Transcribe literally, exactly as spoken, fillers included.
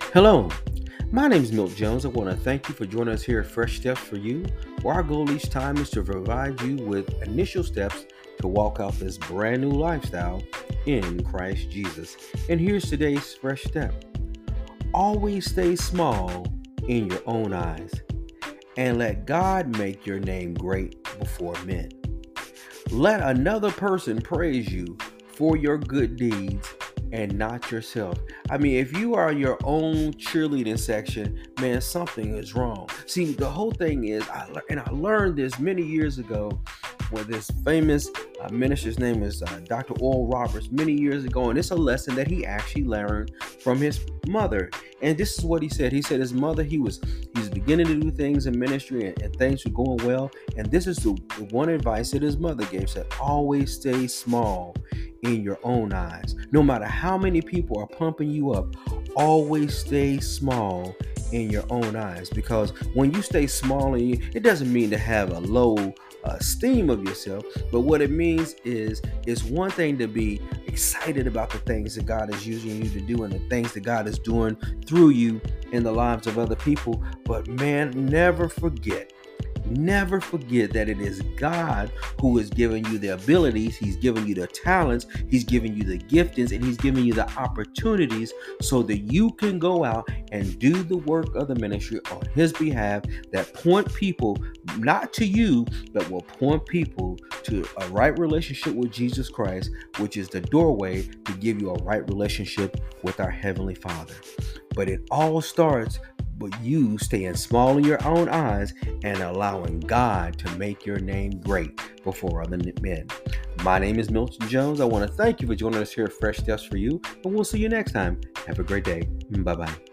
Hello, my name is Milt Jones. I want to thank you for joining us here at Fresh Steps for You, where our goal each time is to provide you with initial steps to walk out this brand new lifestyle in Christ Jesus. And here's today's fresh step. Always stay small in your own eyes and let God make your name great before men. Let another person praise you for your good deeds and not yourself. I mean, if you are your own cheerleading section, man, something is wrong. See, the whole thing is, I, and I learned this many years ago with this famous uh, minister's name is uh, Doctor Oral Roberts many years ago, and it's a lesson that he actually learned from his mother. And this is what he said. He said his mother, he was he was beginning to do things in ministry, and, and things were going well. And this is the, the one advice that his mother gave: said, always stay small in your own eyes. No matter how many people are pumping you up, always stay small in your own eyes. Because when you stay small, in you, it doesn't mean to have a low uh, esteem of yourself, but what it means is it's one thing to be excited about the things that God is using you to do and the things that God is doing through you in the lives of other people. But man, never forget Never forget that it is God who is giving you the abilities, He's giving you the talents, He's giving you the giftings, and He's giving you the opportunities so that you can go out and do the work of the ministry on His behalf that point people not to you, but will point people to a right relationship with Jesus Christ, which is the doorway to give you a right relationship with our Heavenly Father. But it all starts but you staying small in your own eyes and allowing God to make your name great before other men. My name is Milton Jones. I want to thank you for joining us here at Fresh Steps for You, and we'll see you next time. Have a great day. Bye-bye.